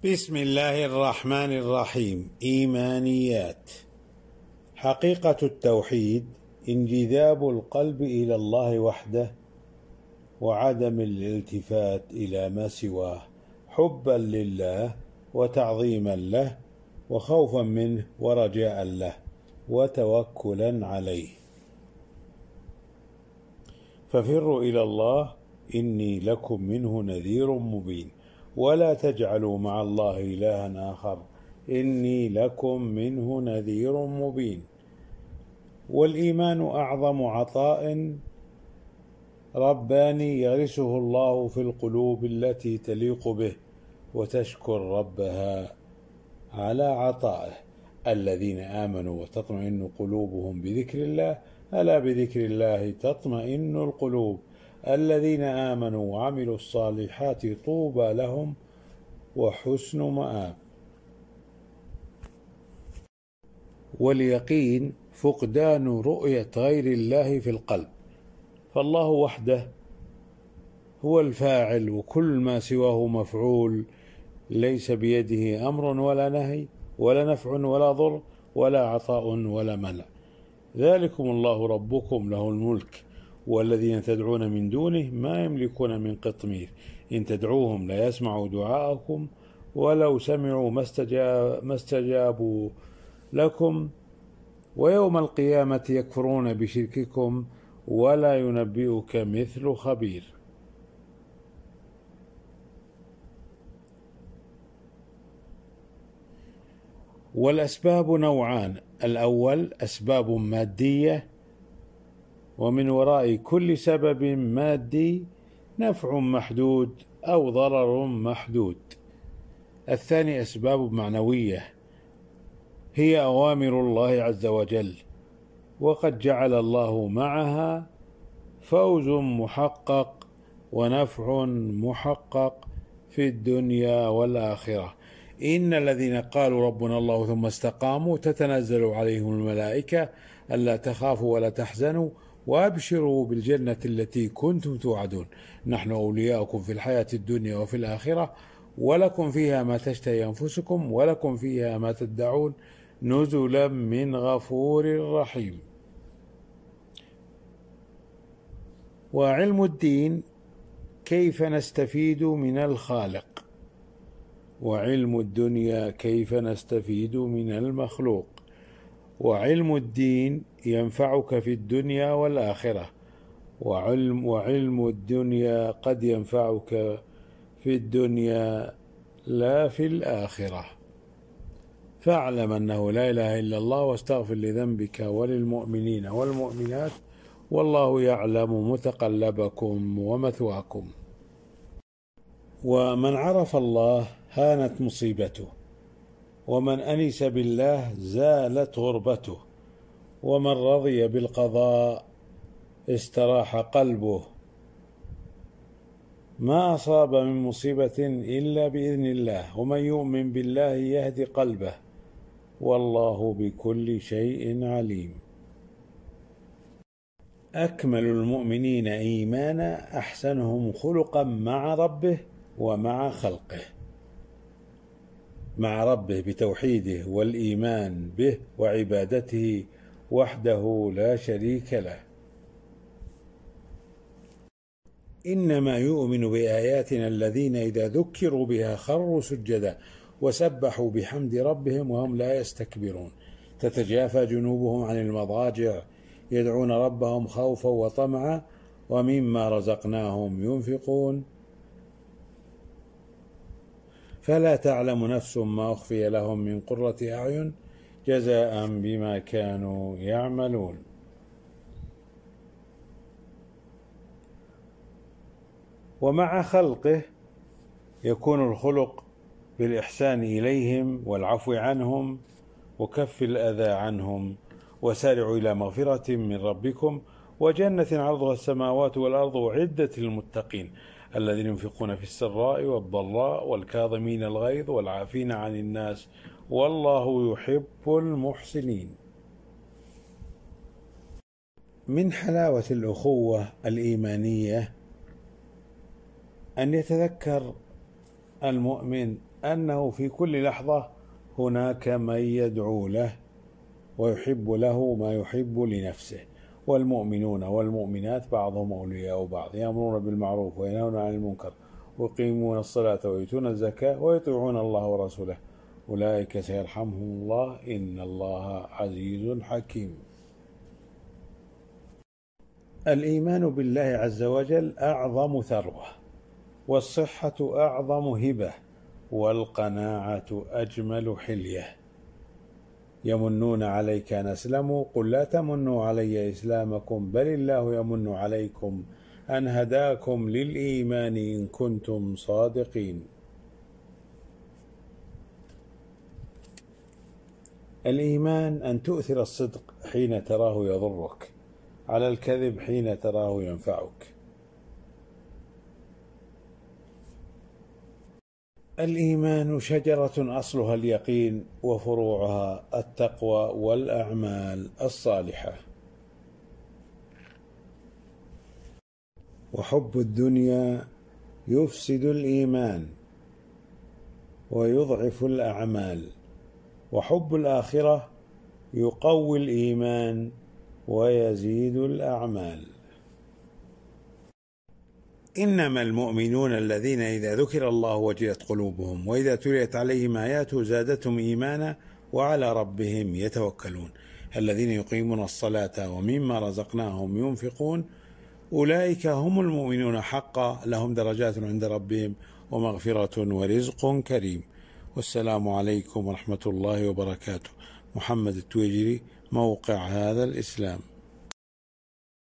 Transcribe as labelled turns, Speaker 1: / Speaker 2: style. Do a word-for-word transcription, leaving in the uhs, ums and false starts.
Speaker 1: بسم الله الرحمن الرحيم. إيمانيات. حقيقة التوحيد انجذاب القلب إلى الله وحده وعدم الالتفات إلى ما سواه، حبا لله وتعظيما له وخوفا منه ورجاء له وتوكلا عليه. ففروا إلى الله إني لكم منه نذير مبين، ولا تجعلوا مع الله إلها آخر إني لكم منه نذير مبين. والإيمان أعظم عطاء رباني يغرسه الله في القلوب التي تليق به وتشكر ربها على عطائه. الذين آمنوا وتطمئن قلوبهم بذكر الله، ألا بذكر الله تطمئن القلوب. الذين آمنوا وعملوا الصالحات طوبى لهم وحسن مآب. واليقين فقدان رؤية غير الله في القلب، فالله وحده هو الفاعل، وكل ما سواه مفعول، ليس بيده أمر ولا نهي ولا نفع ولا ضر ولا عطاء ولا منع. ذلكم الله ربكم له الملك، والذين تدعون من دونه ما يملكون من قطمير. إن تدعوهم لا يسمعوا دعاءكم ولو سمعوا ما استجاب ما استجابوا لكم، ويوم القيامة يكفرون بشرككم ولا ينبئك مثل خبير. والأسباب نوعان: الأول أسباب مادية، ومن وراء كل سبب مادي نفع محدود أو ضرر محدود. الثاني أسباب معنوية، هي أوامر الله عز وجل، وقد جعل الله معها فوز محقق ونفع محقق في الدنيا والآخرة. إن الذين قالوا ربنا الله ثم استقاموا تتنزل عليهم الملائكة ألا تخافوا ولا تحزنوا وأبشروا بالجنة التي كنتم توعدون، نحن أولياؤكم في الحياة الدنيا وفي الآخرة، ولكم فيها ما تشتهي أنفسكم ولكم فيها ما تدعون، نزلا من غفور رحيم. وعلم الدين كيف نستفيد من الخالق، وعلم الدنيا كيف نستفيد من المخلوق. وعلم الدين ينفعك في الدنيا والآخرة، وعلم, وعلم الدنيا قد ينفعك في الدنيا لا في الآخرة. فاعلم أنه لا إله إلا الله، واستغفر لذنبك وللمؤمنين والمؤمنات، والله يعلم متقلبكم ومثواكم. ومن عرف الله هانت مصيبته، ومن أنس بالله زالت غربته، ومن رضي بالقضاء استراح قلبه. ما أصاب من مصيبة إلا بإذن الله، ومن يؤمن بالله يهدي قلبه، والله بكل شيء عليم. أكمل المؤمنين إيمانا أحسنهم خلقا مع ربه ومع خلقه. مع ربه بتوحيده والإيمان به وعبادته وحده لا شريك له. إنما يؤمن بآياتنا الذين إذا ذكروا بها خروا سجدا وسبحوا بحمد ربهم وهم لا يستكبرون. تتجافى جنوبهم عن المضاجع يدعون ربهم خوفا وطمعا ومما رزقناهم ينفقون. فلا تعلم نفس ما أخفي لهم من قرة أعين جزاء بما كانوا يعملون. ومع خلقه يكون الخلق بالإحسان إليهم والعفو عنهم وكف الأذى عنهم. وسارعوا إلى مغفرة من ربكم وجنة عرضها السماوات والأرض أعدت للمتقين الذين ينفقون في السراء والضراء والكاظمين الغيظ والعافين عن الناس والله يحب المحسنين. من حلاوة الأخوة الإيمانية أن يتذكر المؤمن أنه في كل لحظة هناك من يدعو له ويحب له ما يحب لنفسه. والمؤمنون والمؤمنات بعضهم أولياء بعض، يأمرون بالمعروف وينهون عن المنكر ويقيمون الصلاة ويؤتون الزكاة ويطيعون الله ورسوله أولئك سيرحمهم الله إن الله عزيز حكيم. الإيمان بالله عز وجل أعظم ثروة، والصحة أعظم هبة، والقناعة أجمل حلية. يمنون عليك أن أسلموا قل لا تمنوا علي إسلامكم بل الله يمن عليكم أن هداكم للإيمان إن كنتم صادقين. الإيمان أن تؤثر الصدق حين تراه يضرك على الكذب حين تراه ينفعك. الإيمان شجرة أصلها اليقين وفروعها التقوى والأعمال الصالحة. وحب الدنيا يفسد الإيمان ويضعف الأعمال، وحب الآخرة يقوي الإيمان ويزيد الأعمال. إنما المؤمنون الذين إذا ذكر الله وجلت قلوبهم وإذا تليت عليهم آياته زادتهم إيمانا وعلى ربهم يتوكلون الذين يقيمون الصلاة ومما رزقناهم ينفقون أولئك هم المؤمنون حقا لهم درجات عند ربهم ومغفرة ورزق كريم. والسلام عليكم ورحمة الله وبركاته. محمد التويجري، موقع هذا الإسلام.